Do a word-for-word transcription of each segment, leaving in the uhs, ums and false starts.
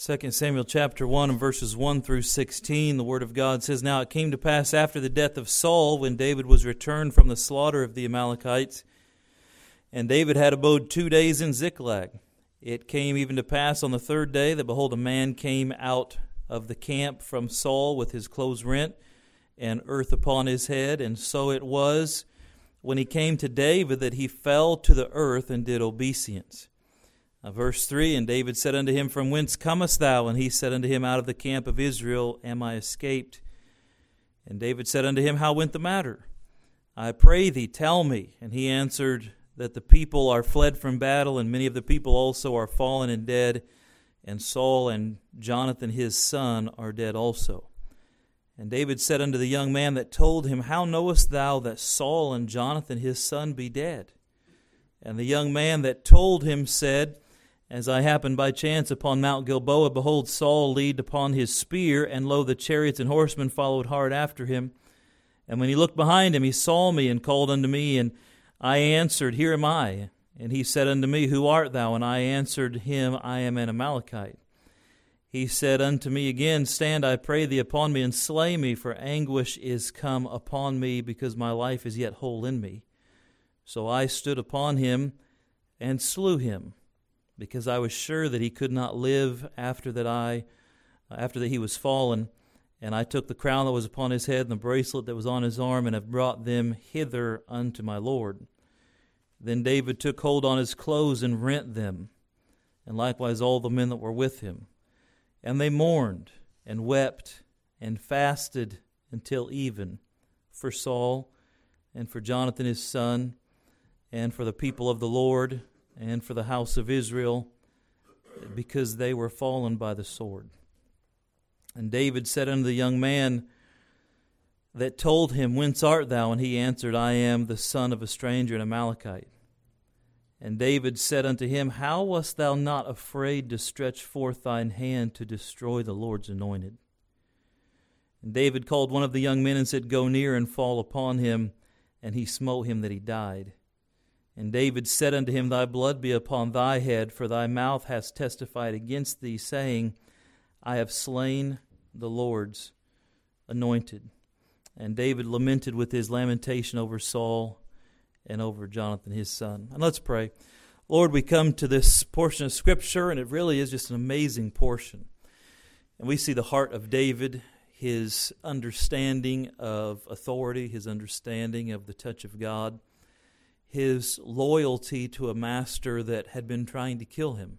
Second Samuel chapter one and verses one through sixteen, the Word of God says, Now it came to pass after the death of Saul, when David was returned from the slaughter of the Amalekites, and David had abode two days in Ziklag. It came even to pass on the third day that, behold, a man came out of the camp from Saul with his clothes rent and earth upon his head. And so it was, when he came to David, that he fell to the earth and did obeisance. Uh, verse three, And David said unto him, From whence comest thou? And he said unto him, Out of the camp of Israel am I escaped. And David said unto him, How went the matter? I pray thee, tell me. And he answered, That the people are fled from battle, and many of the people also are fallen and dead, and Saul and Jonathan his son are dead also. And David said unto the young man that told him, How knowest thou that Saul and Jonathan his son be dead? And the young man that told him said, As I happened by chance upon Mount Gilboa, behold, Saul leaned upon his spear, and lo, the chariots and horsemen followed hard after him. And when he looked behind him, he saw me and called unto me, and I answered, Here am I. And he said unto me, Who art thou? And I answered him, I am an Amalekite. He said unto me again, Stand, I pray thee, upon me, and slay me, for anguish is come upon me, because my life is yet whole in me. So I stood upon him and slew him, because I was sure that he could not live after that I, after that he was fallen. And I took the crown that was upon his head and the bracelet that was on his arm, and have brought them hither unto my Lord. Then David took hold on his clothes and rent them, and likewise all the men that were with him. And they mourned and wept and fasted until even for Saul and for Jonathan his son, and for the people of the Lord, and for the house of Israel, because they were fallen by the sword. And David said unto the young man that told him, Whence art thou? And he answered, I am the son of a stranger, an Amalekite. And David said unto him, How wast thou not afraid to stretch forth thine hand to destroy the Lord's anointed? And David called one of the young men and said, Go near and fall upon him. And he smote him that he died. And David said unto him, Thy blood be upon thy head, for thy mouth has testified against thee, saying, I have slain the Lord's anointed. And David lamented with his lamentation over Saul and over Jonathan his son. And let's pray. Lord, we come to this portion of Scripture, and it really is just an amazing portion. And we see the heart of David, his understanding of authority, his understanding of the touch of God, his loyalty to a master that had been trying to kill him.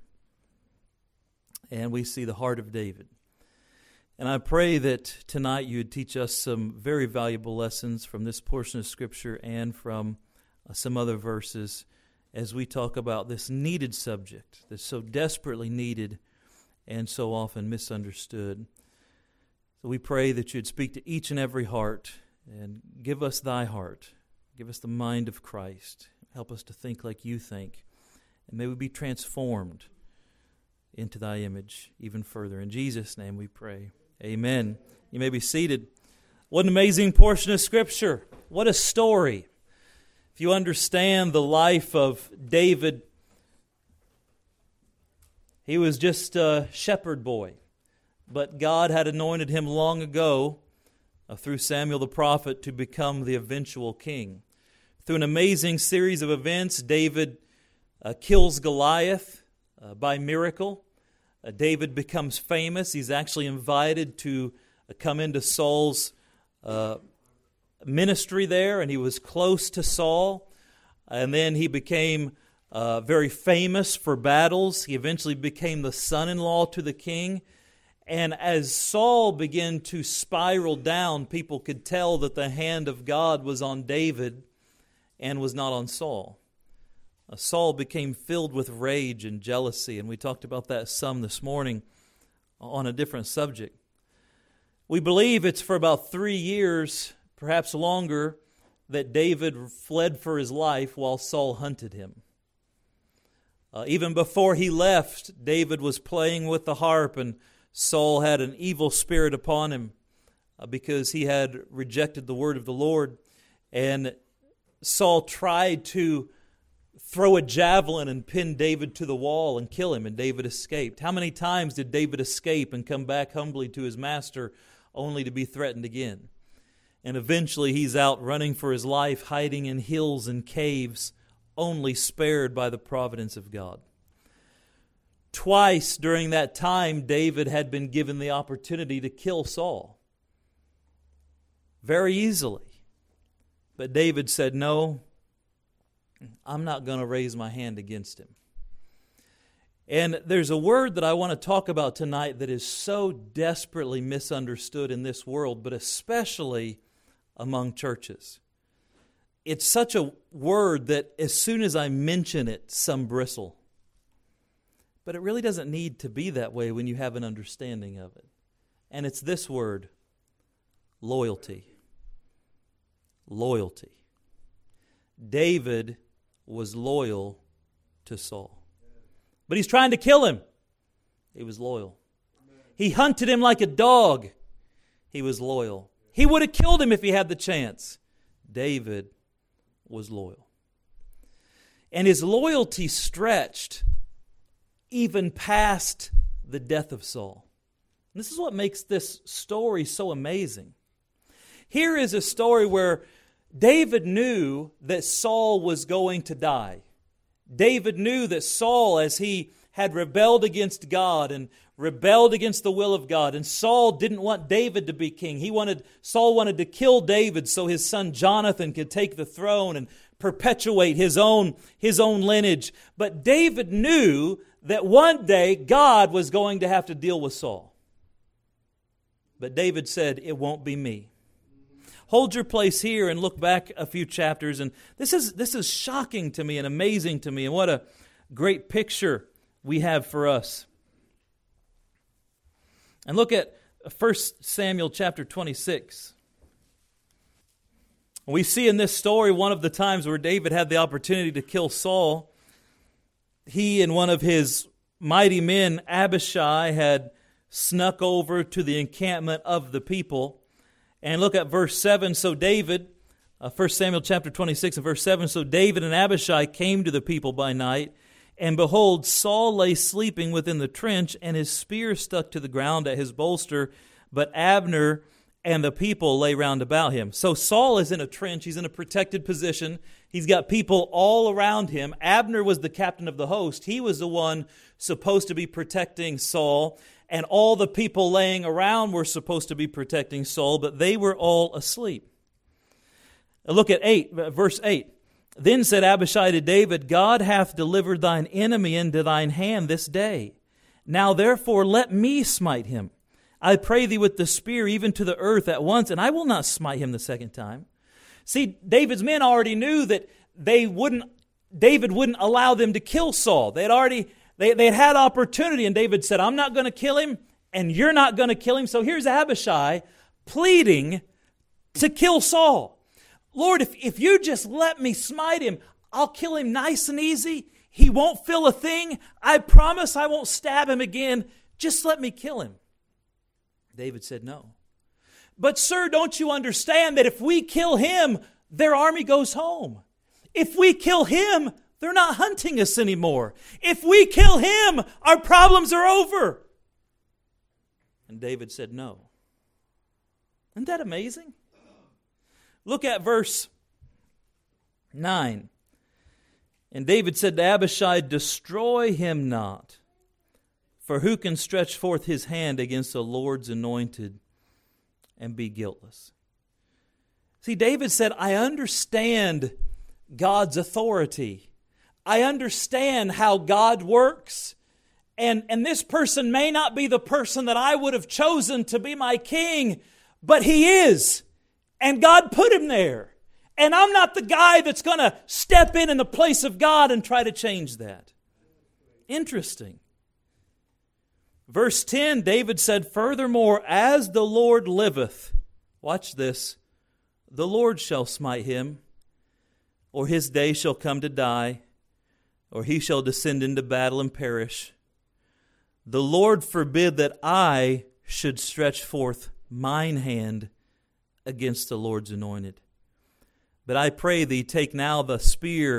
And we see the heart of David. And I pray that tonight you would teach us some very valuable lessons from this portion of Scripture and from uh, some other verses as we talk about this needed subject that's so desperately needed and so often misunderstood. So we pray that you'd speak to each and every heart and give us thy heart. Give us the mind of Christ. Help us to think like you think. And may we be transformed into thy image even further. In Jesus' name we pray. Amen. You may be seated. What an amazing portion of Scripture. What a story. If you understand the life of David, he was just a shepherd boy. But God had anointed him long ago uh, through Samuel the prophet to become the eventual king. Through an amazing series of events, David uh, kills Goliath uh, by miracle. Uh, David becomes famous. He's actually invited to uh, come into Saul's uh, ministry there, and he was close to Saul. And then he became uh, very famous for battles. He eventually became the son-in-law to the king. And as Saul began to spiral down, people could tell that the hand of God was on David and was not on Saul. Uh, Saul became filled with rage and jealousy, and we talked about that some this morning on a different subject. We believe it's for about three years, perhaps longer, that David fled for his life while Saul hunted him. Uh, even before he left, David was playing with the harp, and Saul had an evil spirit upon him uh, because he had rejected the word of the Lord. And Saul tried to throw a javelin and pin David to the wall and kill him, and David escaped? How many times did David escape and come back humbly to his master only to be threatened again? And eventually he's out running for his life, hiding in hills and caves, only spared by the providence of God. Twice during that time, David had been given the opportunity to kill Saul. Very easily. But David said, no, I'm not going to raise my hand against him. And there's a word that I want to talk about tonight that is so desperately misunderstood in this world, but especially among churches. It's such a word that as soon as I mention it, some bristle. But it really doesn't need to be that way when you have an understanding of it. And it's this word, loyalty. Loyalty. David was loyal to Saul. But he's trying to kill him. He was loyal. He hunted him like a dog. He was loyal. He would have killed him if he had the chance. David was loyal. And his loyalty stretched even past the death of Saul. And this is what makes this story so amazing. Here is a story where David knew that Saul was going to die. David knew that Saul, as he had rebelled against God and rebelled against the will of God, and Saul didn't want David to be king. He wanted Saul wanted to kill David so his son Jonathan could take the throne and perpetuate his own his own lineage. But David knew that one day God was going to have to deal with Saul. But David said, it won't be me. Hold your place here and look back a few chapters. And this is this is shocking to me and amazing to me. And what a great picture we have for us. And look at First Samuel chapter twenty-six. We see in this story one of the times where David had the opportunity to kill Saul. He and one of his mighty men, Abishai, had snuck over to the encampment of the people. And look at verse seven. So David, uh, First Samuel chapter twenty-six and verse seven, so David and Abishai came to the people by night, and behold, Saul lay sleeping within the trench, and his spear stuck to the ground at his bolster, but Abner and the people lay round about him. So Saul is in a trench. He's in a protected position. He's got people all around him. Abner was the captain of the host. He was the one supposed to be protecting Saul. And all the people laying around were supposed to be protecting Saul, but they were all asleep. Look at eight, verse eight. Then said Abishai to David, God hath delivered thine enemy into thine hand this day. Now therefore let me smite him. I pray thee with the spear even to the earth at once, and I will not smite him the second time. See, David's men already knew that they wouldn't, David wouldn't allow them to kill Saul. They had already, they, they had had opportunity, and David said, I'm not going to kill him, and you're not going to kill him. So here's Abishai pleading to kill Saul. Lord, if, if you just let me smite him, I'll kill him nice and easy. He won't feel a thing. I promise I won't stab him again. Just let me kill him. David said no. But sir, don't you understand that if we kill him, their army goes home? If we kill him, they're not hunting us anymore. If we kill him, our problems are over. And David said no. Isn't that amazing? Look at verse nine. And David said to Abishai, destroy him not. For who can stretch forth his hand against the Lord's anointed and be guiltless? See, David said, I understand God's authority. I understand how God works. And, and this person may not be the person that I would have chosen to be my king, but he is. And God put him there. And I'm not the guy that's going to step in in the place of God and try to change that. Interesting. Verse ten, David said, furthermore, as the Lord liveth, watch this, the Lord shall smite him, or his day shall come to die, or he shall descend into battle and perish. The Lord forbid that I should stretch forth mine hand against the Lord's anointed. But I pray thee, take now the spear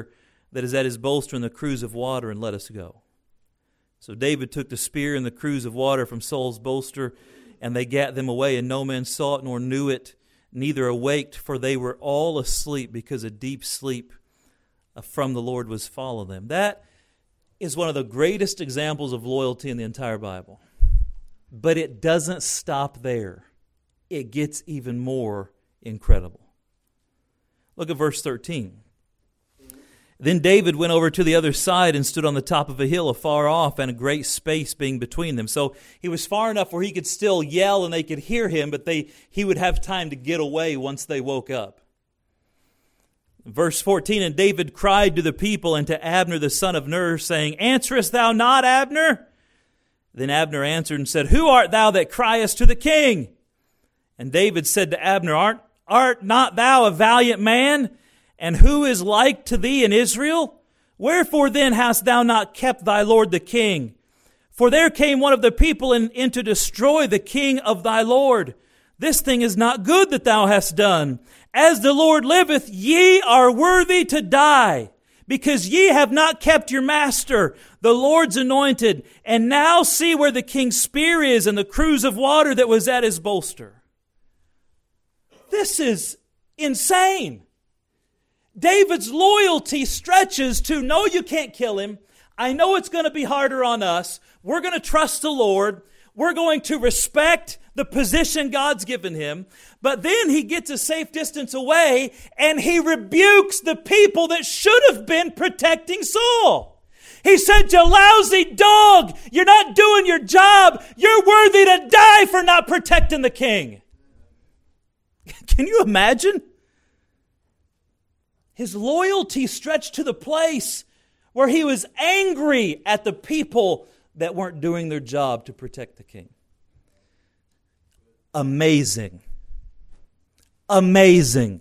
that is at his bolster in the cruse of water, and let us go. So David took the spear and the cruse of water from Saul's bolster, and they gat them away, and no man saw it nor knew it, neither awaked, for they were all asleep, because a deep sleep from the Lord was fallen them. That is one of the greatest examples of loyalty in the entire Bible. But it doesn't stop there. It gets even more incredible. Look at verse thirteen. Then David went over to the other side and stood on the top of a hill afar off, and a great space being between them. So he was far enough where he could still yell and they could hear him, but they he would have time to get away once they woke up. Verse fourteen, and David cried to the people and to Abner the son of Ner, saying, Answerest thou not, Abner? Then Abner answered and said, Who art thou that criest to the king? And David said to Abner, Art, art not thou a valiant man? And who is like to thee in Israel? Wherefore then hast thou not kept thy lord the king? For there came one of the people in, in to destroy the king of thy lord. This thing is not good that thou hast done. As the Lord liveth, ye are worthy to die, because ye have not kept your master, the Lord's anointed. And now see where the king's spear is, and the cruse of water that was at his bolster. This is insane. David's loyalty stretches to, no, you can't kill him. I know it's going to be harder on us. We're going to trust the Lord. We're going to respect the position God's given him. But then he gets a safe distance away and he rebukes the people that should have been protecting Saul. He said, you lousy dog, you're not doing your job. You're worthy to die for not protecting the king. Can you imagine? His loyalty stretched to the place where he was angry at the people that weren't doing their job to protect the king. Amazing. Amazing.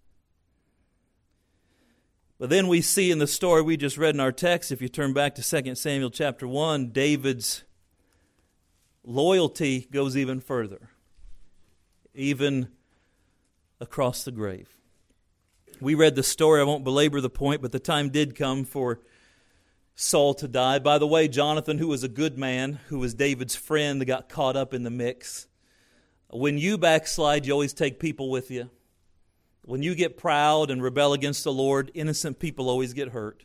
But then we see in the story we just read in our text, if you turn back to Second Samuel chapter one, David's loyalty goes even further, even across the grave. We read the story, I won't belabor the point, but the time did come for Saul to die. By the way, Jonathan, who was a good man, who was David's friend, that got caught up in the mix. When you backslide, you always take people with you. When you get proud and rebel against the Lord, innocent people always get hurt.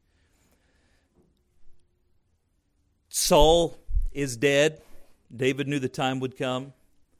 Saul is dead. David knew the time would come.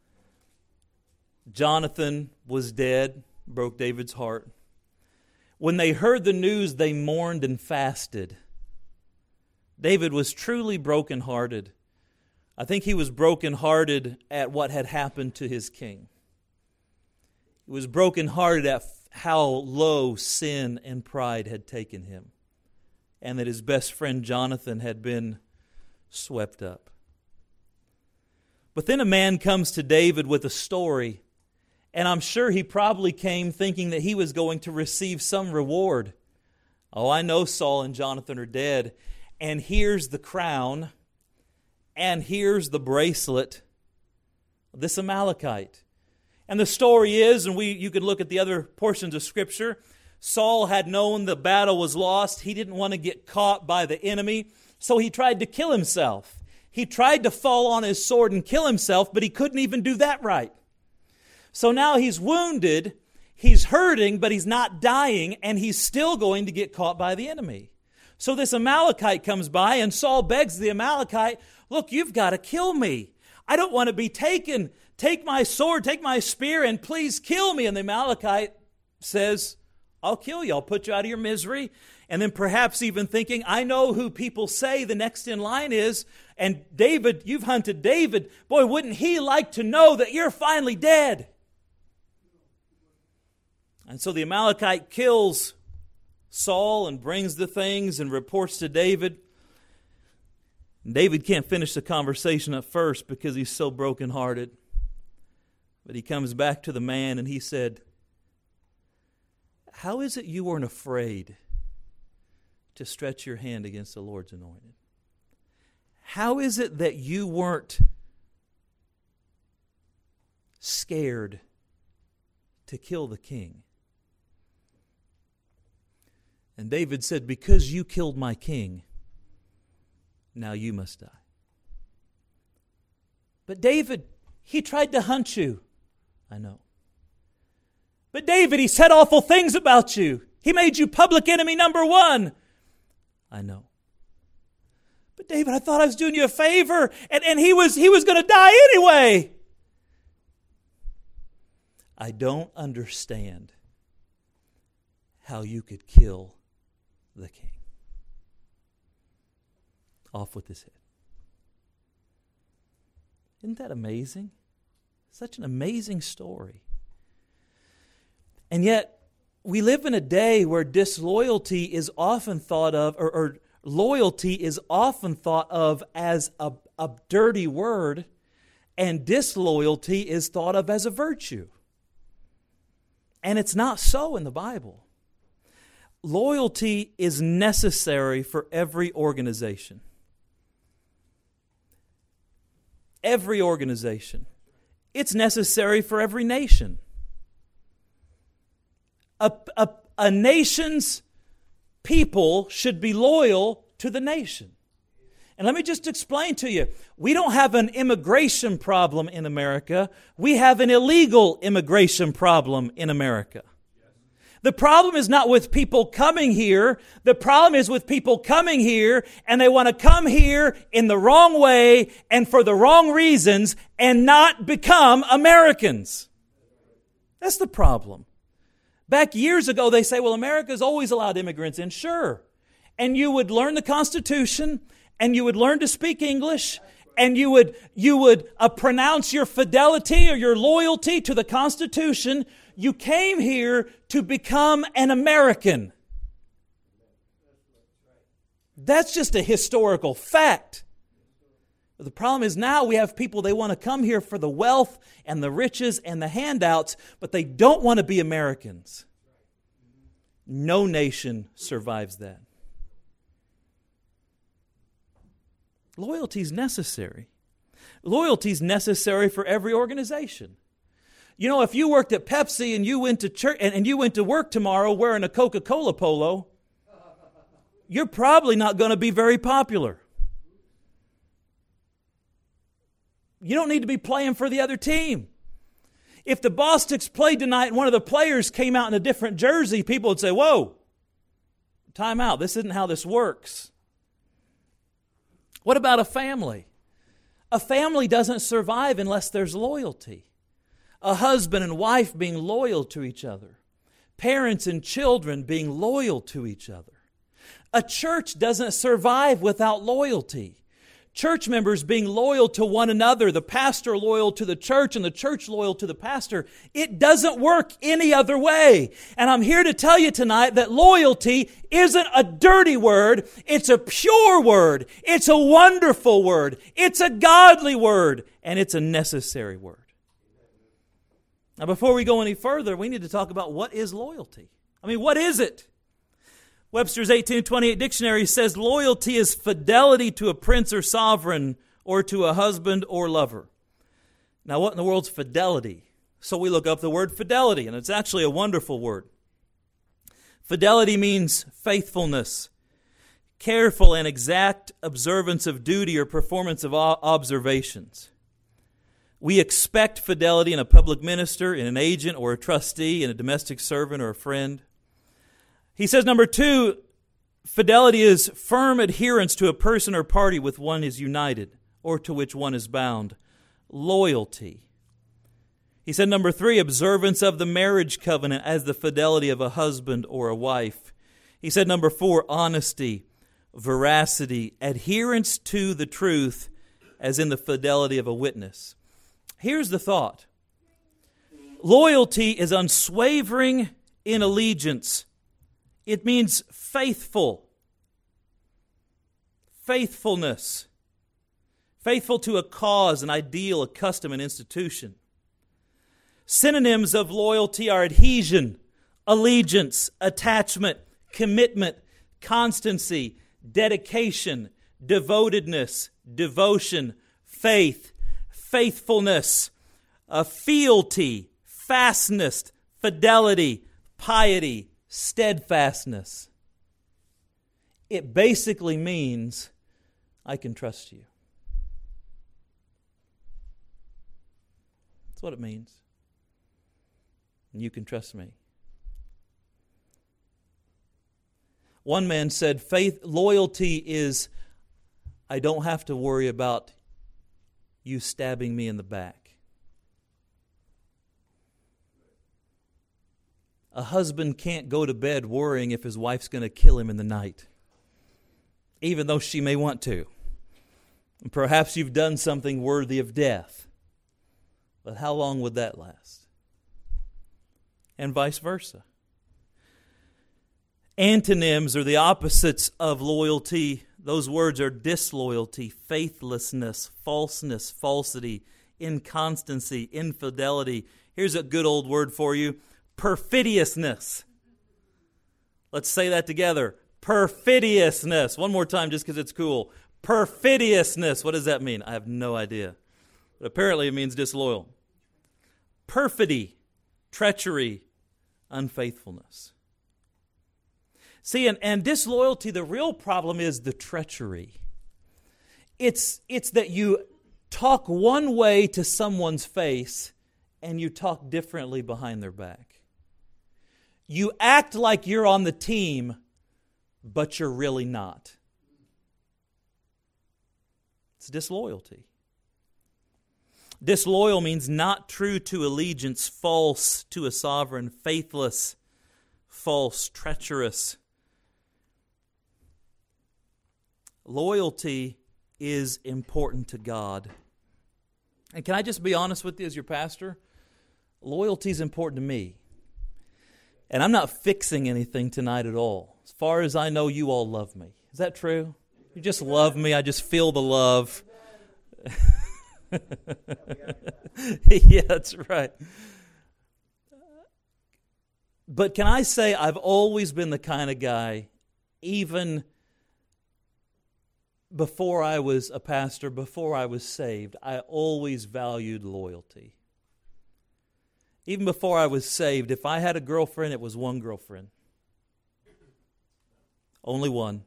Jonathan was dead, broke David's heart. When they heard the news, they mourned and fasted. David was truly brokenhearted. I think he was brokenhearted at what had happened to his king. He was brokenhearted at how low sin and pride had taken him, and that his best friend Jonathan had been swept up. But then a man comes to David with a story, and I'm sure he probably came thinking that he was going to receive some reward. Oh, I know Saul and Jonathan are dead, and here's the crown, and here's the bracelet of this Amalekite. And the story is, and we you can look at the other portions of Scripture, Saul had known the battle was lost. He didn't want to get caught by the enemy, so he tried to kill himself. He tried to fall on his sword and kill himself, but he couldn't even do that right. So now he's wounded, he's hurting, but he's not dying, and he's still going to get caught by the enemy. So this Amalekite comes by, and Saul begs the Amalekite, look, you've got to kill me. I don't want to be taken. Take my sword, take my spear, and please kill me. And the Amalekite says, I'll kill you. I'll put you out of your misery. And then perhaps even thinking, I know who people say the next in line is. And David, you've hunted David. Boy, wouldn't he like to know that you're finally dead? And so the Amalekite kills Saul and brings the things and reports to David. And David can't finish the conversation at first because he's so brokenhearted. But he comes back to the man and he said, how is it you weren't afraid to stretch your hand against the Lord's anointed? How is it that you weren't scared to kill the king? And David said, because you killed my king, now you must die. But David, he tried to hunt you. I know. But David, he said awful things about you. He made you public enemy number one. I know. But David, I thought I was doing you a favor, and, and he was he was going to die anyway. I don't understand how you could kill the king. Off with his head. Isn't that amazing? Such an amazing story. And yet, we live in a day where disloyalty is often thought of, or, or loyalty is often thought of as a, a dirty word, and disloyalty is thought of as a virtue. And it's not so in the Bible. Loyalty is necessary for every organization. Every organization. It's necessary for every nation. A, a, a nation's people should be loyal to the nation. And let me just explain to you, we don't have an immigration problem in America. We have an illegal immigration problem in America. The problem is not with people coming here. The problem is with people coming here and they want to come here in the wrong way and for the wrong reasons and not become Americans. That's the problem. Back years ago, they say, well, America's always allowed immigrants in. Sure. And you would learn the Constitution and you would learn to speak English and you would, you would uh, pronounce your fidelity or your loyalty to the Constitution. You came here to become an American. That's just a historical fact. But the problem is now we have people, they want to come here for the wealth and the riches and the handouts, but they don't want to be Americans. No nation survives that. Loyalty is necessary. Loyalty is necessary for every organization. You know, if you worked at Pepsi and you went to church and, and you went to work tomorrow wearing a Coca-Cola polo, you're probably not going to be very popular. You don't need to be playing for the other team. If the Bostics played tonight and one of the players came out in a different jersey, people would say, whoa, time out. This isn't how this works. What about a family? A family doesn't survive unless there's loyalty. A husband and wife being loyal to each other. Parents and children being loyal to each other. A church doesn't survive without loyalty. Church members being loyal to one another, the pastor loyal to the church and the church loyal to the pastor. It doesn't work any other way. And I'm here to tell you tonight that loyalty isn't a dirty word. It's a pure word. It's a wonderful word. It's a godly word. And it's a necessary word. Now, before we go any further, we need to talk about what is loyalty. I mean, what is it? Webster's eighteen twenty-eight dictionary says loyalty is fidelity to a prince or sovereign or to a husband or lover. Now, what in the world's fidelity? So we look up the word fidelity, and it's actually a wonderful word. Fidelity means faithfulness, careful and exact observance of duty or performance of observations. We expect fidelity in a public minister, in an agent or a trustee, in a domestic servant or a friend. He says, number two, fidelity is firm adherence to a person or party with one is united or to which one is bound. Loyalty. He said, number three, observance of the marriage covenant as the fidelity of a husband or a wife. He said, number four, honesty, veracity, adherence to the truth as in the fidelity of a witness. Here's the thought. Loyalty is unswavering in allegiance. It means faithful. Faithfulness. Faithful to a cause, an ideal, a custom, an institution. Synonyms of loyalty are adhesion, allegiance, attachment, commitment, constancy, dedication, devotedness, devotion, faith, faithfulness, uh, fealty, fastness, fidelity, piety, steadfastness. It basically means I can trust you. That's what it means. And you can trust me. One man said, faith, loyalty is, I don't have to worry about you stabbing me in the back. A husband can't go to bed worrying if his wife's going to kill him in the night, even though she may want to. And perhaps you've done something worthy of death. But how long would that last? And vice versa. Antonyms are the opposites of loyalty. Those words are disloyalty, faithlessness, falseness, falsity, inconstancy, infidelity. Here's a good old word for you, perfidiousness. Let's say that together. Perfidiousness. One more time just because it's cool. Perfidiousness. What does that mean? I have no idea. But apparently it means disloyal. Perfidy, treachery, unfaithfulness. See, and, and disloyalty, the real problem is the treachery. It's, it's that you talk one way to someone's face and you talk differently behind their back. You act like you're on the team, but you're really not. It's disloyalty. Disloyal means not true to allegiance, false to a sovereign, faithless, false, treacherous. Loyalty is important to God. And can I just be honest with you as your pastor? Loyalty is important to me. And I'm not fixing anything tonight at all. As far as I know, you all love me. Is that true? You just love me. I just feel the love. Yeah, that's right. But can I say I've always been the kind of guy, even before I was a pastor, before I was saved, I always valued loyalty. Even before I was saved, if I had a girlfriend, it was one girlfriend. Only one.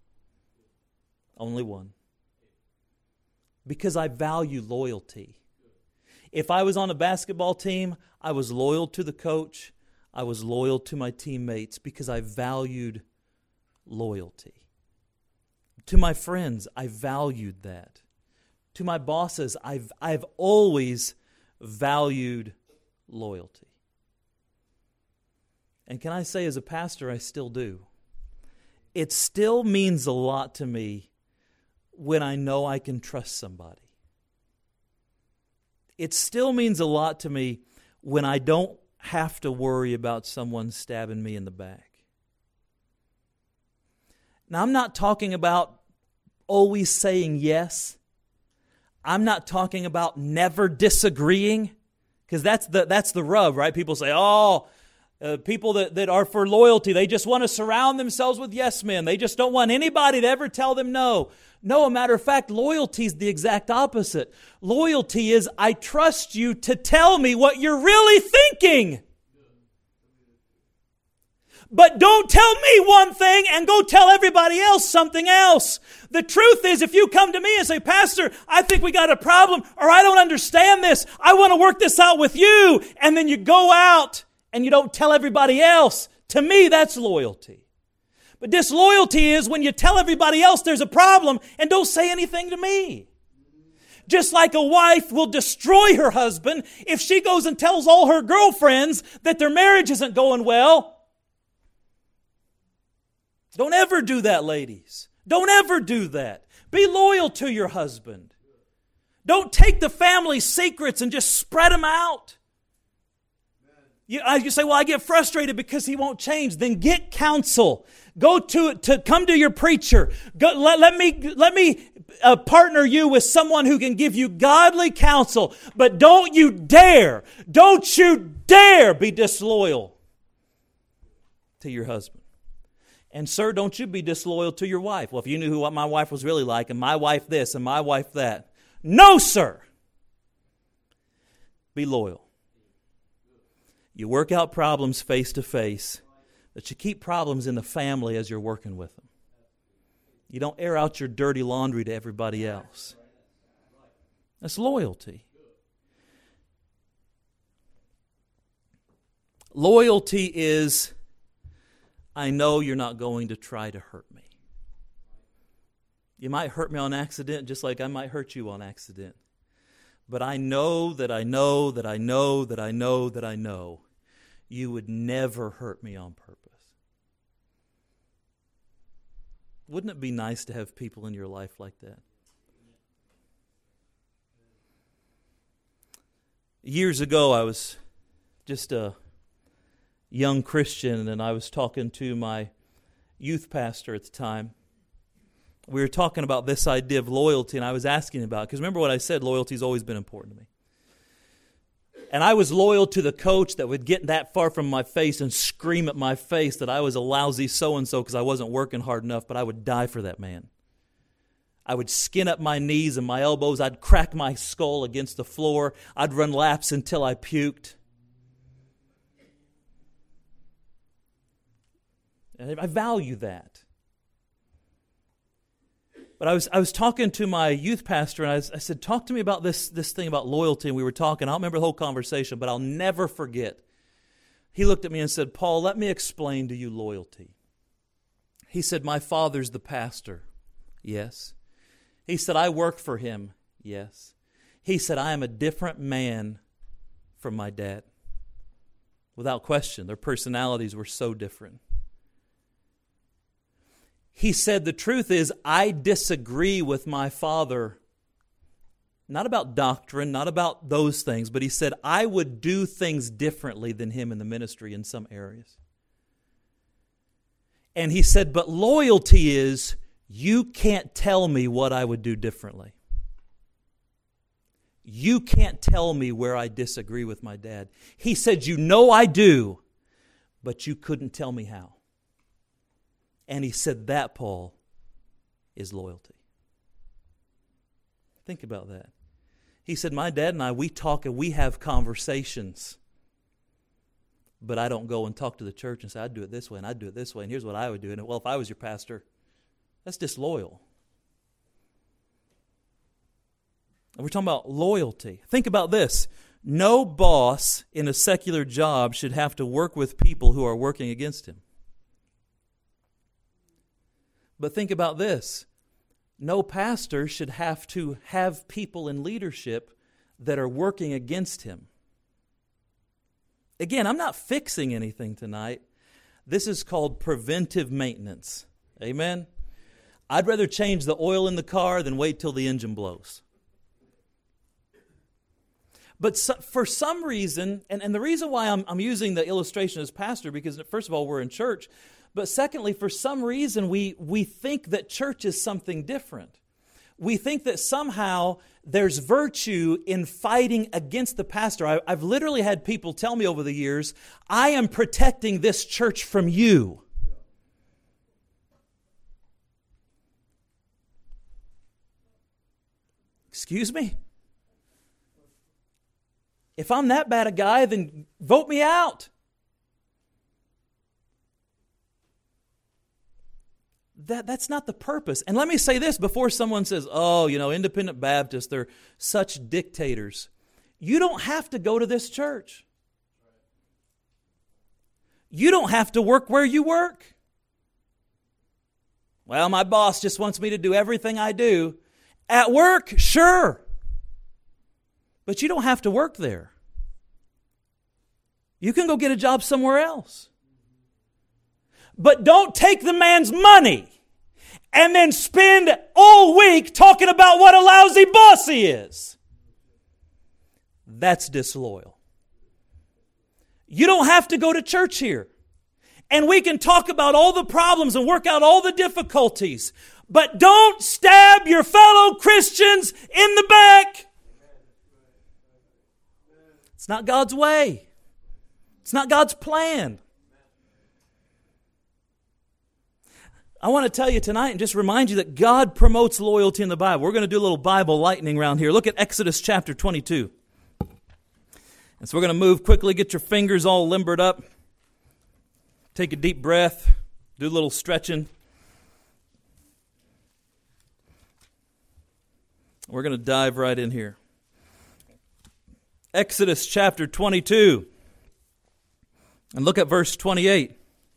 Only one. Because I value loyalty. If I was on a basketball team, I was loyal to the coach. I was loyal to my teammates because I valued loyalty. To my friends, I valued that. To my bosses, I've, I've always valued loyalty. And can I say, as a pastor, I still do. It still means a lot to me when I know I can trust somebody. It still means a lot to me when I don't have to worry about someone stabbing me in the back. Now, I'm not talking about always saying yes. I'm not talking about never disagreeing, because that's the that's the rub, right? People say, oh, uh, people that, that are for loyalty, they just want to surround themselves with yes men. They just don't want anybody to ever tell them no. No, a matter of fact, loyalty is the exact opposite. Loyalty is, I trust you to tell me what you're really thinking. But don't tell me one thing and go tell everybody else something else. The truth is, if you come to me and say, Pastor, I think we got a problem, or I don't understand this, I want to work this out with you, and then you go out and you don't tell everybody else, to me, that's loyalty. But disloyalty is when you tell everybody else there's a problem and don't say anything to me. Just like a wife will destroy her husband if she goes and tells all her girlfriends that their marriage isn't going well. Don't ever do that, ladies. Don't ever do that. Be loyal to your husband. Don't take the family secrets and just spread them out. You, you say, well, I get frustrated because he won't change. Then get counsel. Go to, to come to your preacher. Go, let, let me, let me uh, partner you with someone who can give you godly counsel. But don't you dare, don't you dare be disloyal to your husband. And sir, don't you be disloyal to your wife. Well, if you knew who what my wife was really like, and my wife this, and my wife that. No, sir. Be loyal. You work out problems face to face, but you keep problems in the family as you're working with them. You don't air out your dirty laundry to everybody else. That's loyalty. Loyalty is, I know you're not going to try to hurt me. You might hurt me on accident just like I might hurt you on accident. But I know that I know that I know that I know that I know you would never hurt me on purpose. Wouldn't it be nice to have people in your life like that? Years ago, I was just a young Christian, and I was talking to my youth pastor at the time. We were talking about this idea of loyalty, and I was asking about it, because remember what I said, loyalty's always been important to me. And I was loyal to the coach that would get that far from my face and scream at my face that I was a lousy so-and-so because I wasn't working hard enough, but I would die for that man. I would skin up my knees and my elbows. I'd crack my skull against the floor. I'd run laps until I puked. And I value that. But I was I was talking to my youth pastor, and I, was, I said, talk to me about this, this thing about loyalty. And we were talking. I don't remember the whole conversation, but I'll never forget. He looked at me and said, Paul, let me explain to you loyalty. He said, my father's the pastor. Yes. He said, I work for him. Yes. He said, I am a different man from my dad. Without question, their personalities were so different. He said, the truth is, I disagree with my father, not about doctrine, not about those things, but he said, I would do things differently than him in the ministry in some areas. And he said, but loyalty is, you can't tell me what I would do differently. You can't tell me where I disagree with my dad. He said, you know I do, but you couldn't tell me how. And he said, that, Paul, is loyalty. Think about that. He said, my dad and I, we talk and we have conversations. But I don't go and talk to the church and say, I'd do it this way and I'd do it this way. And here's what I would do. And well, if I was your pastor, that's disloyal. And we're talking about loyalty. Think about this. No boss in a secular job should have to work with people who are working against him. But think about this. No pastor should have to have people in leadership that are working against him. Again, I'm not fixing anything tonight. This is called preventive maintenance. Amen? I'd rather change the oil in the car than wait till the engine blows. But so, for some reason, and, and the reason why I'm, I'm using the illustration as pastor, because first of all, we're in church, but secondly, for some reason, we, we think that church is something different. We think that somehow there's virtue in fighting against the pastor. I, I've literally had people tell me over the years, I am protecting this church from you. Excuse me? If I'm that bad a guy, then vote me out. That, that's not the purpose. And let me say this before someone says, oh, you know, independent Baptists, they're such dictators. You don't have to go to this church. You don't have to work where you work. Well, my boss just wants me to do everything I do. At work, sure. But you don't have to work there. You can go get a job somewhere else. But don't take the man's money and then spend all week talking about what a lousy boss he is. That's disloyal. You don't have to go to church here. And we can talk about all the problems and work out all the difficulties. But don't stab your fellow Christians in the back. It's not God's way. It's not God's plan. I want to tell you tonight and just remind you that God promotes loyalty in the Bible. We're going to do a little Bible lightning round here. Look at Exodus chapter twenty-two. And so we're going to move quickly. Get your fingers all limbered up. Take a deep breath. Do a little stretching. We're going to dive right in here. Exodus chapter twenty-two. And look at verse twenty-eight.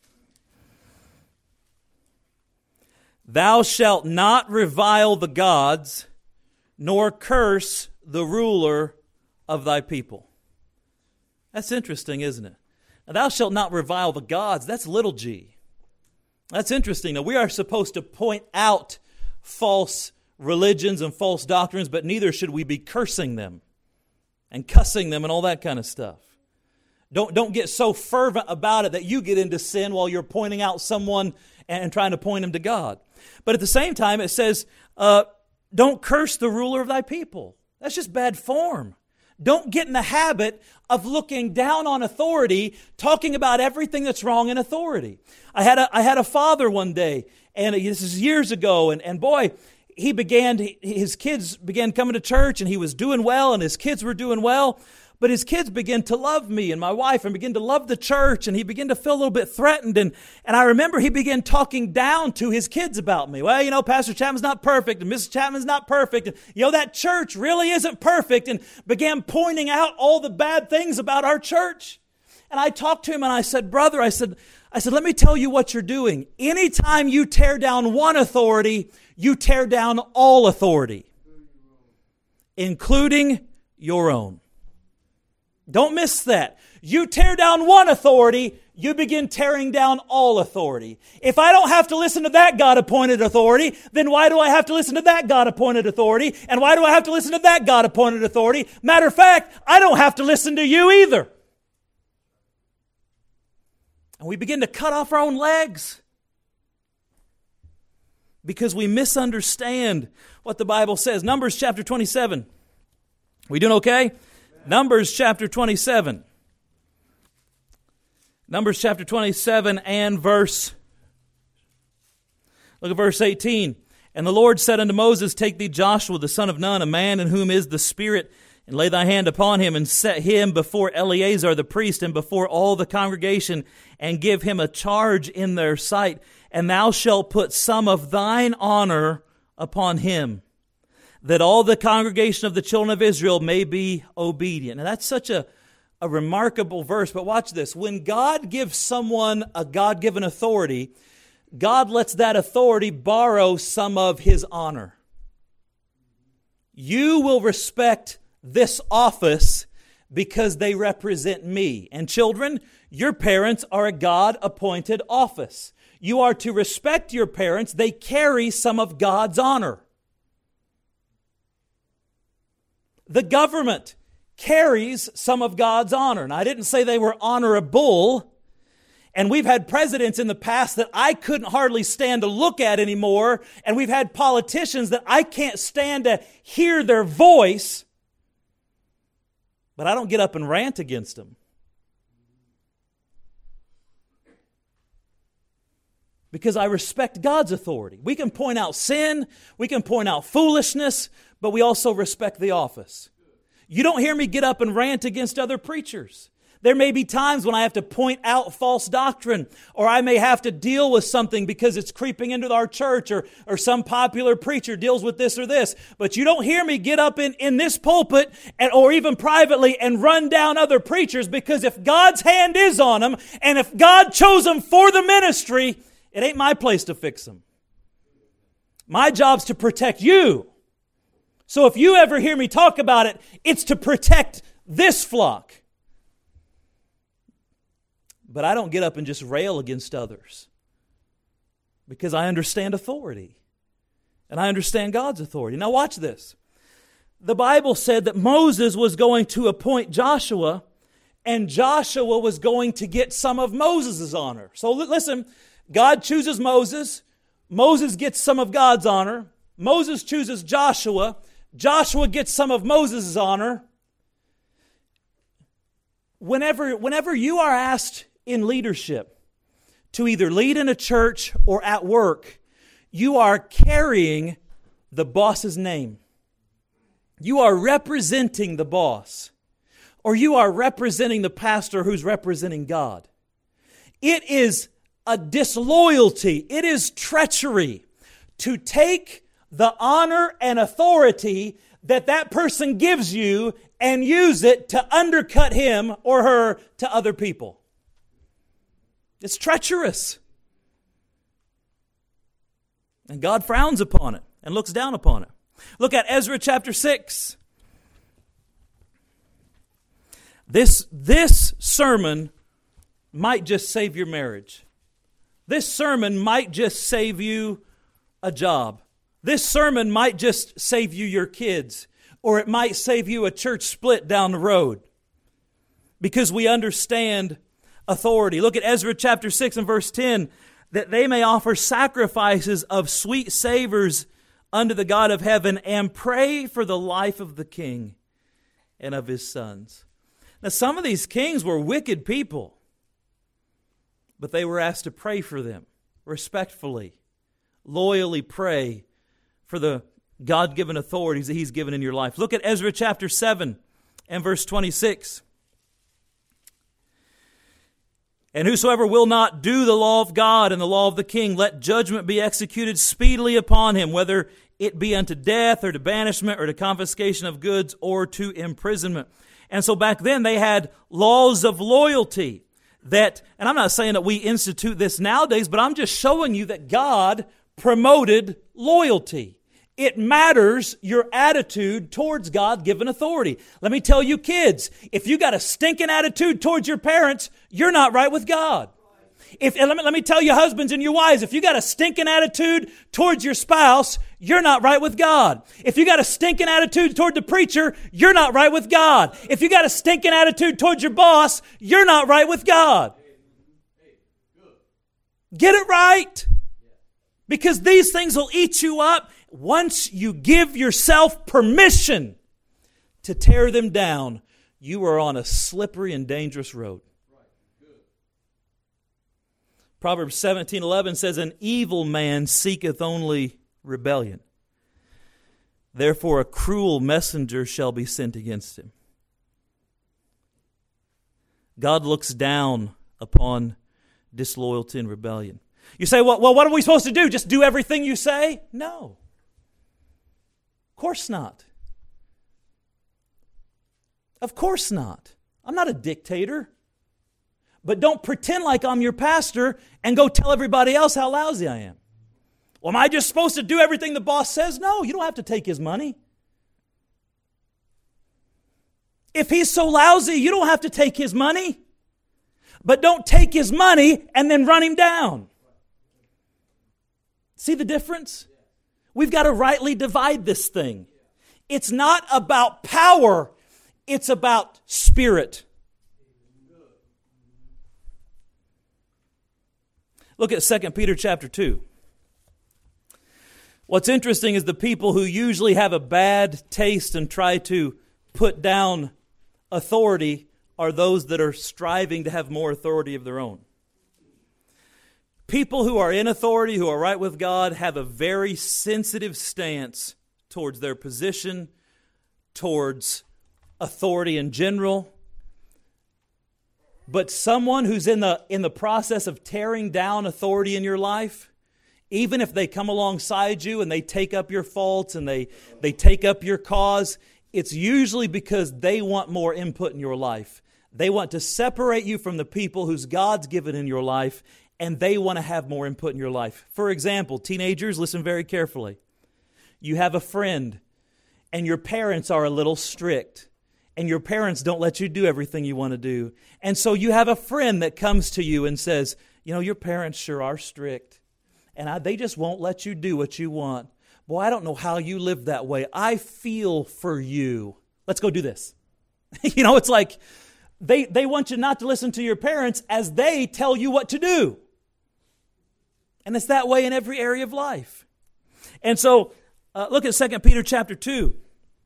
Thou shalt not revile the gods, nor curse the ruler of thy people. That's interesting, isn't it? Now, thou shalt not revile the gods. That's little g. That's interesting. Now, we are supposed to point out false religions and false doctrines, but neither should we be cursing them and cussing them and all that kind of stuff. Don't, don't get so fervent about it that you get into sin while you're pointing out someone and trying to point them to God. But at the same time, it says, uh, don't curse the ruler of thy people. That's just bad form. Don't get in the habit of looking down on authority, talking about everything that's wrong in authority. I had a, I had a father one day, and this is years ago, and, and boy, he began, his kids began coming to church, and he was doing well, and his kids were doing well. But his kids began to love me and my wife and began to love the church, and he began to feel a little bit threatened. And, and I remember he began talking down to his kids about me. Well, you know, Pastor Chapman's not perfect, and Missus Chapman's not perfect. And, you know, that church really isn't perfect, and began pointing out all the bad things about our church. And I talked to him and I said, brother, I said, I said, let me tell you what you're doing. Anytime you tear down one authority, you tear down all authority, including your own. Don't miss that. You tear down one authority, you begin tearing down all authority. If I don't have to listen to that God-appointed authority, then why do I have to listen to that God-appointed authority? And why do I have to listen to that God-appointed authority? Matter of fact, I don't have to listen to you either. And we begin to cut off our own legs because we misunderstand what the Bible says. Numbers chapter twenty-seven. We doing okay? Numbers chapter twenty-seven. Numbers chapter twenty-seven and verse, look at verse eighteen. And the Lord said unto Moses, take thee Joshua the son of Nun, a man in whom is the Spirit, and lay thy hand upon him, and set him before Eleazar the priest, and before all the congregation, and give him a charge in their sight. And thou shalt put some of thine honor upon him, that all the congregation of the children of Israel may be obedient. Now that's such a, a remarkable verse, but watch this. When God gives someone a God-given authority, God lets that authority borrow some of His honor. You will respect this office because they represent me. And children, your parents are a God-appointed office. You are to respect your parents. They carry some of God's honor. The government carries some of God's honor. And I didn't say they were honorable. And we've had presidents in the past that I couldn't hardly stand to look at anymore. And we've had politicians that I can't stand to hear their voice. But I don't get up and rant against them. Because I respect God's authority. We can point out sin, we can point out foolishness, but we also respect the office. You don't hear me get up and rant against other preachers. There may be times when I have to point out false doctrine, or I may have to deal with something because it's creeping into our church, or, or some popular preacher deals with this or this. But you don't hear me get up in, in this pulpit and, or even privately and run down other preachers, because if God's hand is on them and if God chose them for the ministry, it ain't my place to fix them. My job's to protect you. So if you ever hear me talk about it, it's to protect this flock. But I don't get up and just rail against others, because I understand authority. And I understand God's authority. Now watch this. The Bible said that Moses was going to appoint Joshua, and Joshua was going to get some of Moses' honor. So listen, God chooses Moses. Moses gets some of God's honor. Moses chooses Joshua. Joshua gets some of Moses' honor. Whenever, whenever you are asked in leadership to either lead in a church or at work, you are carrying the boss's name. You are representing the boss, or you are representing the pastor who's representing God. It is a disloyalty. It is treachery to take the honor and authority that that person gives you and use it to undercut him or her to other people. It's treacherous. And God frowns upon it and looks down upon it. Look at Ezra chapter six. This, this sermon might just save your marriage. This sermon might just save you a job. This sermon might just save you your kids. Or it might save you a church split down the road. Because we understand authority. Look at Ezra chapter six and verse ten. That they may offer sacrifices of sweet savors unto the God of heaven and pray for the life of the king and of his sons. Now some of these kings were wicked people. But they were asked to pray for them respectfully, loyally pray for the God-given authorities that He's given in your life. Look at Ezra chapter seven and verse twenty-six. And whosoever will not do the law of God and the law of the king, let judgment be executed speedily upon him, whether it be unto death or to banishment or to confiscation of goods or to imprisonment. And so back then they had laws of loyalty. That, and I'm not saying that we institute this nowadays, but I'm just showing you that God promoted loyalty. It matters your attitude towards God-given authority. Let me tell you kids, if you got a stinking attitude towards your parents, you're not right with God. If, and let me, let me tell you husbands and you wives, if you got a stinking attitude towards your spouse, you're not right with God. If you got a stinking attitude toward the preacher, you're not right with God. If you got a stinking attitude towards your boss, you're not right with God. Get it right. Because these things will eat you up once you give yourself permission to tear them down. You are on a slippery and dangerous road. Proverbs seventeen eleven says, an evil man seeketh only rebellion. Therefore a cruel messenger shall be sent against him. God looks down upon disloyalty and rebellion. You say, well, well, what are we supposed to do? Just do everything you say? No. Of course not. Of course not. I'm not a dictator. But don't pretend like I'm your pastor and go tell everybody else how lousy I am. Well, am I just supposed to do everything the boss says? No, you don't have to take his money. If he's so lousy, you don't have to take his money. But don't take his money and then run him down. See the difference? We've got to rightly divide this thing. It's not about power. It's about spirit. Look at Second Peter chapter two. What's interesting is the people who usually have a bad taste and try to put down authority are those that are striving to have more authority of their own. People who are in authority, who are right with God, have a very sensitive stance towards their position, towards authority in general. But someone who's in the in the process of tearing down authority in your life, even if they come alongside you and they take up your faults and they, they take up your cause, it's usually because they want more input in your life. They want to separate you from the people whose God's given in your life, and they want to have more input in your life. For example, teenagers, listen very carefully. You have a friend, and your parents are a little strict. And your parents don't let you do everything you want to do. And so you have a friend that comes to you and says, you know, your parents sure are strict. And I, they just won't let you do what you want. Boy, I don't know how you live that way. I feel for you. Let's go do this. You know, it's like they, they want you not to listen to your parents as they tell you what to do. And it's that way in every area of life. And so uh, look at Second Peter chapter two.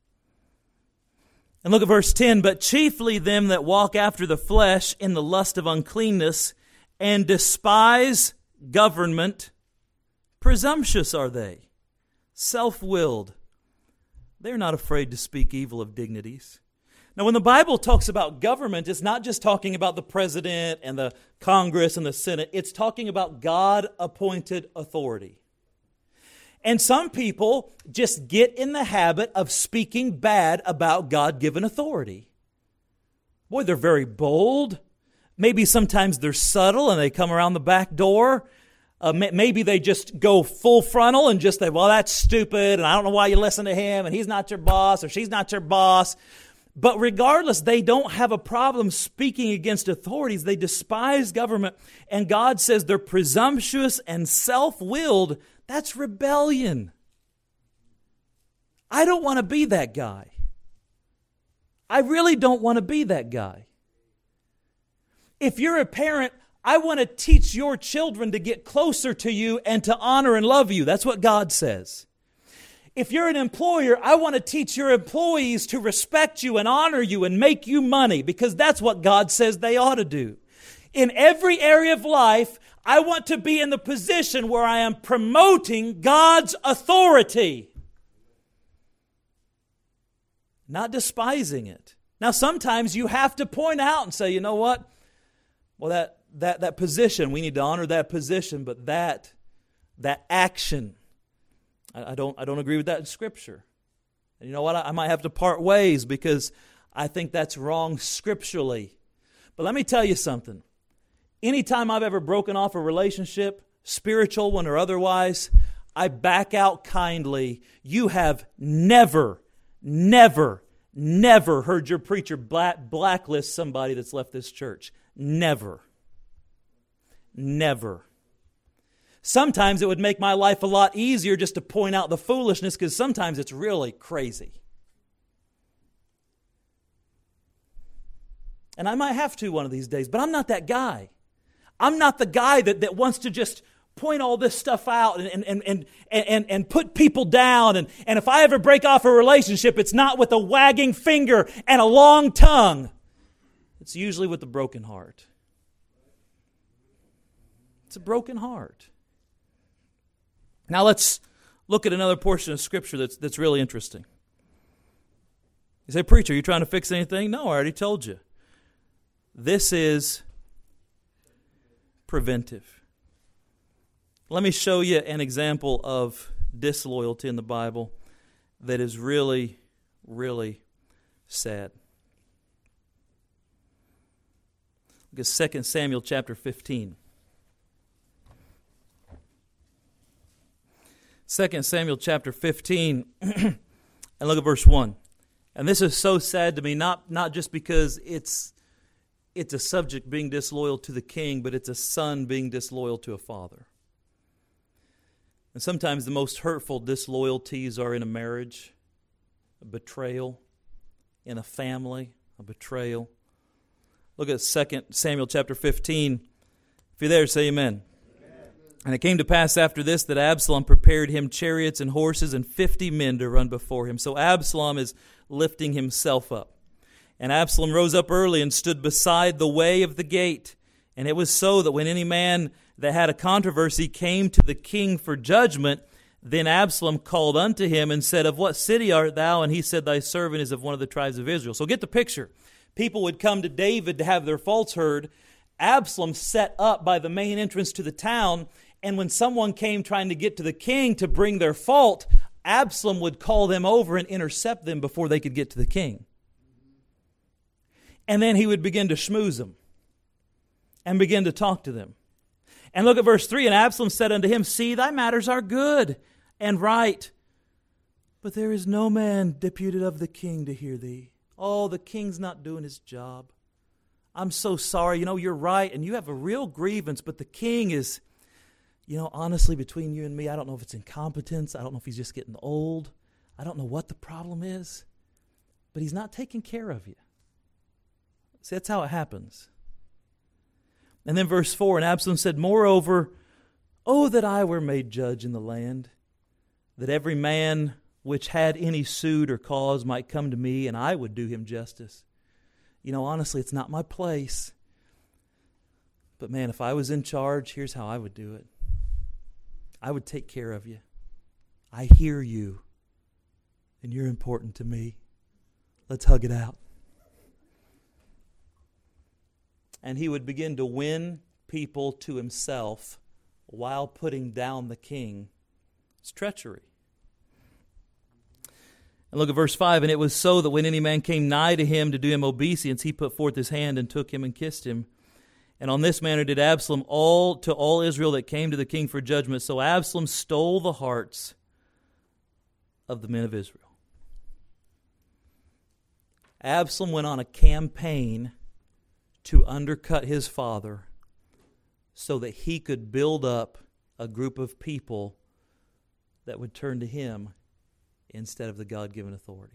And look at verse ten. But chiefly them that walk after the flesh in the lust of uncleanness and despise government, presumptuous are they, self-willed. They're not afraid to speak evil of dignities. Now, when the Bible talks about government, it's not just talking about the president and the Congress and the Senate. It's talking about God-appointed authority. And some people just get in the habit of speaking bad about God-given authority. Boy, they're very bold. Maybe sometimes they're subtle and they come around the back door. Uh, maybe they just go full frontal and just say, well, that's stupid, and I don't know why you listen to him, and he's not your boss, or she's not your boss. But regardless, they don't have a problem speaking against authorities. They despise government. And God says they're presumptuous and self-willed. That's rebellion. I don't want to be that guy. I really don't want to be that guy. If you're a parent, I want to teach your children to get closer to you and to honor and love you. That's what God says. If you're an employer, I want to teach your employees to respect you and honor you and make you money, because that's what God says they ought to do. In every area of life, I want to be in the position where I am promoting God's authority, not despising it. Now, sometimes you have to point out and say, you know what? Well, that that that position, we need to honor that position, but that that action, I, I don't I don't agree with that in Scripture. And you know what? I, I might have to part ways because I think that's wrong scripturally. But let me tell you something. Anytime I've ever broken off a relationship, spiritual one or otherwise, I back out kindly. You have never, never, never heard your preacher black, blacklist somebody that's left this church. Never. Never. Sometimes it would make my life a lot easier just to point out the foolishness, because sometimes it's really crazy. And I might have to one of these days, but I'm not that guy. I'm not the guy that, that wants to just point all this stuff out and, and, and, and, and put people down. And, and if I ever break off a relationship, it's not with a wagging finger and a long tongue. It's usually with a broken heart. It's a broken heart. Now let's look at another portion of Scripture that's that's really interesting. You say, preacher, are you trying to fix anything? No, I already told you. This is preventive. Let me show you an example of disloyalty in the Bible that is really, really sad. Look at Second Samuel chapter fifteen. Second Samuel chapter fifteen, and look at verse one. And this is so sad to me, not, not just because it's it's a subject being disloyal to the king, but it's a son being disloyal to a father. And sometimes the most hurtful disloyalties are in a marriage, a betrayal, in a family, a betrayal. Look at Second Samuel chapter fifteen. If you're there, say amen. And it came to pass after this that Absalom prepared him chariots and horses and fifty men to run before him. So Absalom is lifting himself up. And Absalom rose up early and stood beside the way of the gate. And it was so that when any man that had a controversy came to the king for judgment, then Absalom called unto him and said, of what city art thou? And he said, thy servant is of one of the tribes of Israel. So get the picture. People would come to David to have their faults heard. Absalom set up by the main entrance to the town. And when someone came trying to get to the king to bring their fault, Absalom would call them over and intercept them before they could get to the king. And then he would begin to schmooze them and begin to talk to them. And look at verse three. And Absalom said unto him, see, thy matters are good and right, but there is no man deputed of the king to hear thee. Oh, the king's not doing his job. I'm so sorry. You know, you're right, and you have a real grievance, but the king is... You know, honestly, between you and me, I don't know if it's incompetence. I don't know if he's just getting old. I don't know what the problem is. But he's not taking care of you. See, that's how it happens. And then verse four, and Absalom said, moreover, oh, that I were made judge in the land, that every man which had any suit or cause might come to me, and I would do him justice. You know, honestly, it's not my place. But man, if I was in charge, here's how I would do it. I would take care of you. I hear you, and you're important to me. Let's hug it out. And he would begin to win people to himself while putting down the king It's treachery. And look at verse five. And it was so that when any man came nigh to him to do him obeisance, he put forth his hand and took him and kissed him. And on this manner did Absalom all to all Israel that came to the king for judgment. So Absalom stole the hearts of the men of Israel. Absalom went on a campaign to undercut his father so that he could build up a group of people that would turn to him instead of the God-given authority.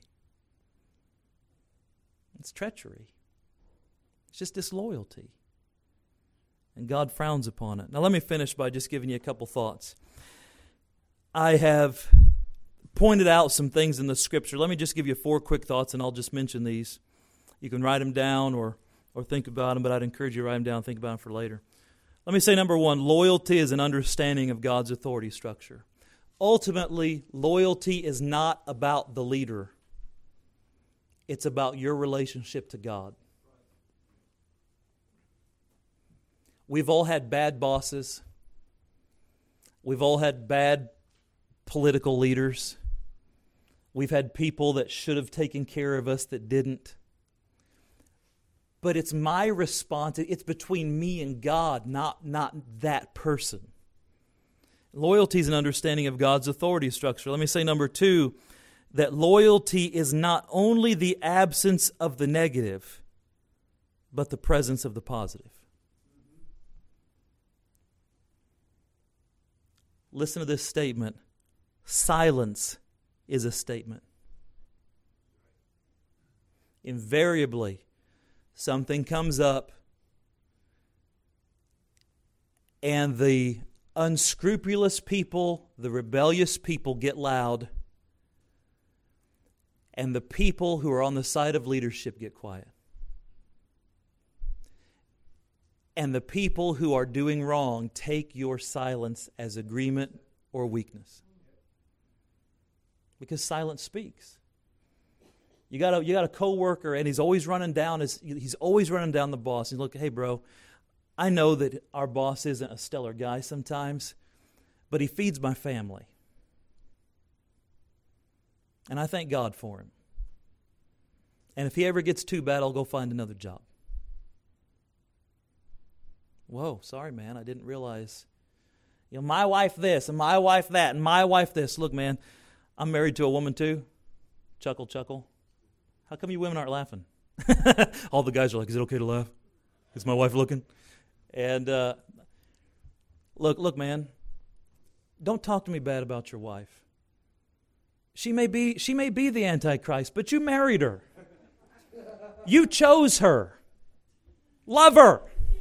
It's treachery. It's just disloyalty. And God frowns upon it. Now let me finish by just giving you a couple thoughts. I have pointed out some things in the Scripture. Let me just give you four quick thoughts, and I'll just mention these. You can write them down or, or think about them, but I'd encourage you to write them down and think about them for later. Let me say, number one, loyalty is an understanding of God's authority structure. Ultimately, loyalty is not about the leader. It's about your relationship to God. We've all had bad bosses. We've all had bad political leaders. We've had people that should have taken care of us that didn't. But it's my response. It's between me and God, not, not that person. Loyalty is an understanding of God's authority structure. Let me say number two, that loyalty is not only the absence of the negative, but the presence of the positive. Listen to this statement. Silence is a statement. Invariably, something comes up and the unscrupulous people, the rebellious people get loud, and the people who are on the side of leadership get quiet. And the people who are doing wrong take your silence as agreement or weakness. Because silence speaks. You got a you got a coworker, and he's always running down his he's always running down the boss. And look, hey bro, I know that our boss isn't a stellar guy sometimes, but he feeds my family. And I thank God for him. And if he ever gets too bad, I'll go find another job. Whoa, sorry, man, I didn't realize. You know, my wife this, and my wife that, and my wife this. Look, man, I'm married to a woman too. Chuckle, chuckle. How come you women aren't laughing? All the guys are like, is it okay to laugh? Is my wife looking? And uh, look, look, man, don't talk to me bad about your wife. She may be, she may be the Antichrist, but you married her. You chose her. Love her.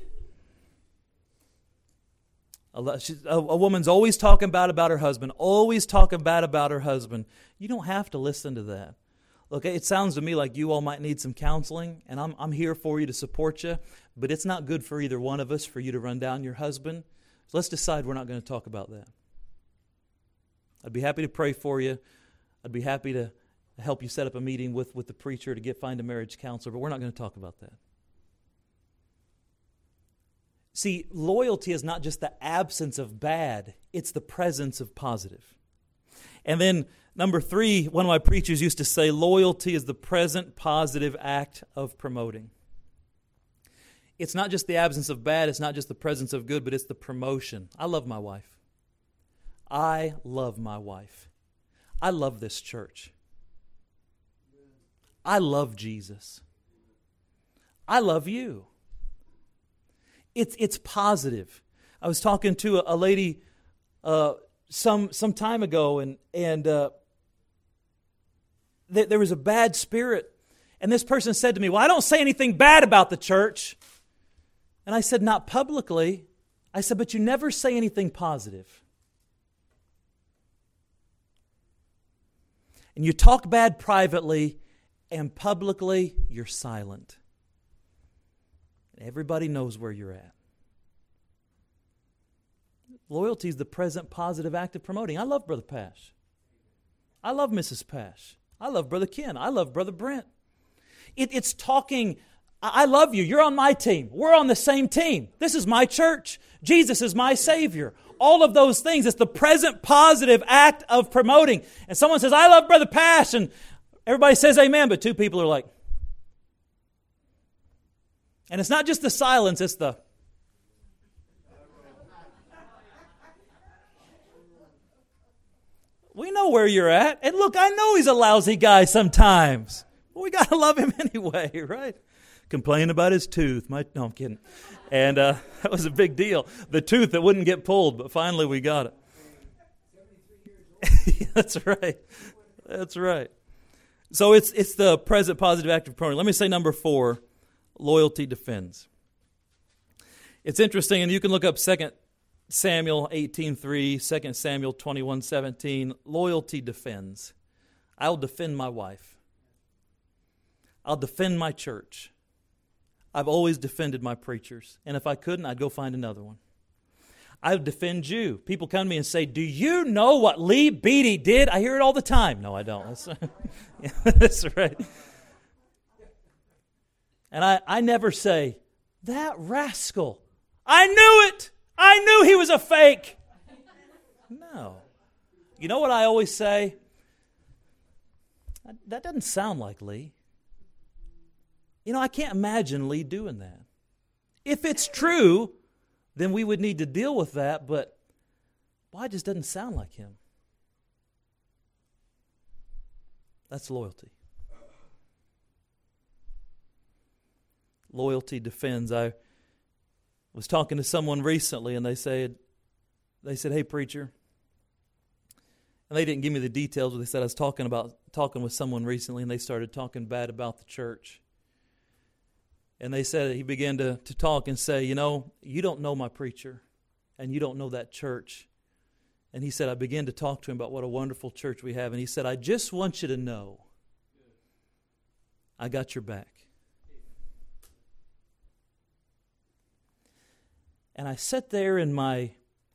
A, a, a woman's always talking bad about her husband, always talking bad about her husband. You don't have to listen to that. Look, it sounds to me like you all might need some counseling, and I'm, I'm here for you to support you, but it's not good for either one of us for you to run down your husband. So let's decide we're not going to talk about that. I'd be happy to pray for you. I'd be happy to help you set up a meeting with, with the preacher to get find a marriage counselor, but we're not going to talk about that. See, loyalty is not just the absence of bad, it's the presence of positive. And then number three, one of my preachers used to say, loyalty is the present positive act of promoting. It's not just the absence of bad, it's not just the presence of good, but it's the promotion. I love my wife. I love my wife. I love this church. I love Jesus. I love you. It's it's positive. I was talking to a, a lady uh, some some time ago, and and uh, th- there was a bad spirit, and this person said to me, "Well, I don't say anything bad about the church," and I said, "Not publicly." I said, "But you never say anything positive." And you talk bad privately, and publicly you're silent. Everybody knows where you're at. Loyalty is the present positive act of promoting. I love Brother Pash. I love Missus Pash. I love Brother Ken. I love Brother Brent. It, it's talking, I love you. You're on my team. We're on the same team. This is my church. Jesus is my Savior. All of those things. It's the present positive act of promoting. And someone says, I love Brother Pash, and everybody says amen, but two people are like, and it's not just the silence, it's the, we know where you're at. And look, I know he's a lousy guy sometimes. But we got to love him anyway, right? Complain about his tooth. My, no, I'm kidding. And uh, that was a big deal. The tooth that wouldn't get pulled, but finally we got it. That's right. That's right. So it's it's the present positive active pronoun. Let me say number four, loyalty defends. It's interesting, and you can look up Second Samuel eighteen three, Second Samuel twenty-one seventeen. Loyalty defends. I'll defend my wife. I'll defend my church. I've always defended my preachers. And if I couldn't, I'd go find another one. I would defend you. People come to me and say, do you know what Lee Beatty did? I hear it all the time. No, I don't. That's, yeah, that's right. And I, I never say, that rascal. I knew it. I knew he was a fake. No. You know what I always say? That doesn't sound like Lee. You know, I can't imagine Lee doing that. If it's true, then we would need to deal with that, but why, it just doesn't sound like him. That's loyalty. Loyalty defends. I was talking to someone recently, and they said, they said, hey, preacher. And they didn't give me the details, but they said I was talking about talking with someone recently, and they started talking bad about the church. And they said, he began to, to talk and say, you know, you don't know my preacher, and you don't know that church. And he said, I began to talk to him about what a wonderful church we have. And he said, I just want you to know, I got your back. And I sat there in my,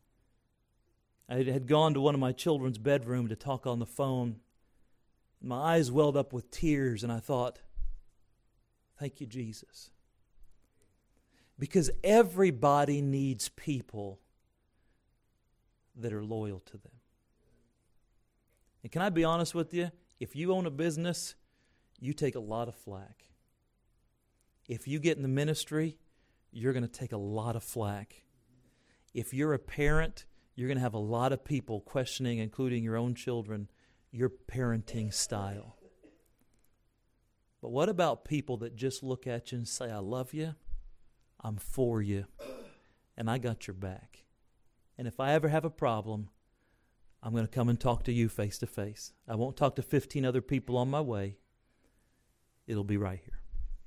I had gone to one of my children's bedroom to talk on the phone. My eyes welled up with tears, and I thought, thank you, Jesus. Because everybody needs people that are loyal to them. And can I be honest with you? If you own a business, you take a lot of flack. If you get in the ministry, you're going to take a lot of flack. If you're a parent, you're going to have a lot of people questioning, including your own children, your parenting style. But what about people that just look at you and say, I love you, I'm for you, and I got your back. And if I ever have a problem, I'm going to come and talk to you face to face. I won't talk to fifteen other people on my way. It'll be right here.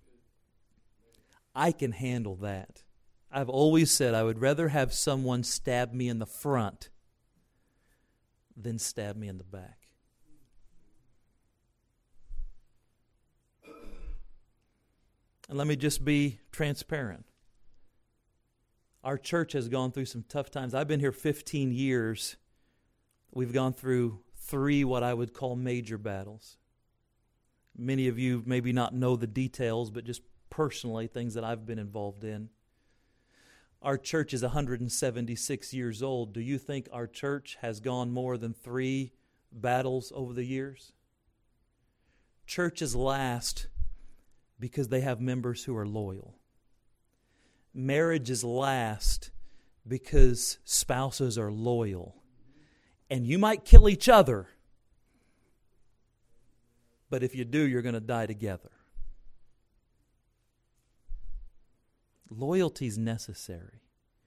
I can handle that. I've always said I would rather have someone stab me in the front than stab me in the back. And let me just be transparent. Our church has gone through some tough times. I've been here fifteen years. We've gone through three what I would call major battles. Many of you maybe not know the details, but just personally, things that I've been involved in. Our church is one hundred seventy-six years old. Do you think our church has gone more than three battles over the years? Churches last because they have members who are loyal. Marriages last because spouses are loyal. And you might kill each other, but if you do, you're going to die together. Loyalty is necessary,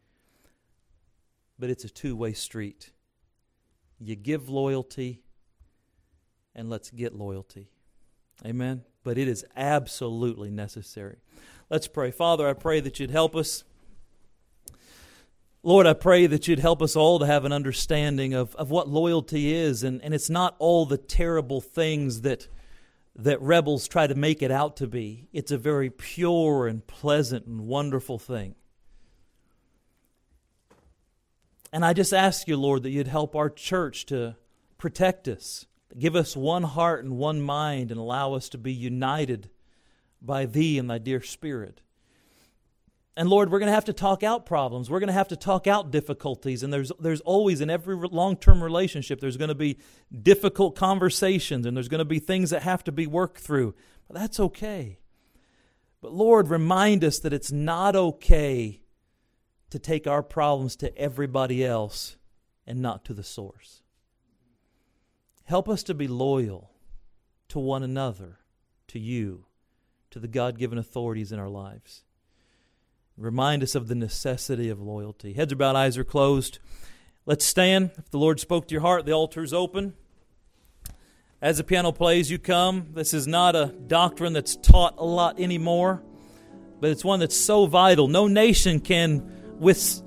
but it's a two-way street. You give loyalty, and let's get loyalty. Amen? But it is absolutely necessary. Let's pray. Father, I pray that you'd help us. Lord, I pray that you'd help us all to have an understanding of, of what loyalty is. And, and it's not all the terrible things that, that rebels try to make it out to be. It's a very pure and pleasant and wonderful thing. And I just ask you, Lord, that you'd help our church to protect us. Give us one heart and one mind and allow us to be united by Thee and Thy dear Spirit. And Lord, we're going to have to talk out problems. We're going to have to talk out difficulties. And there's there's always, in every long-term relationship, there's going to be difficult conversations, and there's going to be things that have to be worked through. But that's okay. But Lord, remind us that it's not okay to take our problems to everybody else and not to the source. Help us to be loyal to one another, to you, to the God-given authorities in our lives. Remind us of the necessity of loyalty. Heads are bowed, eyes are closed. Let's stand. If the Lord spoke to your heart, the altar is open. As the piano plays, you come. This is not a doctrine that's taught a lot anymore, but it's one that's so vital. No nation can with,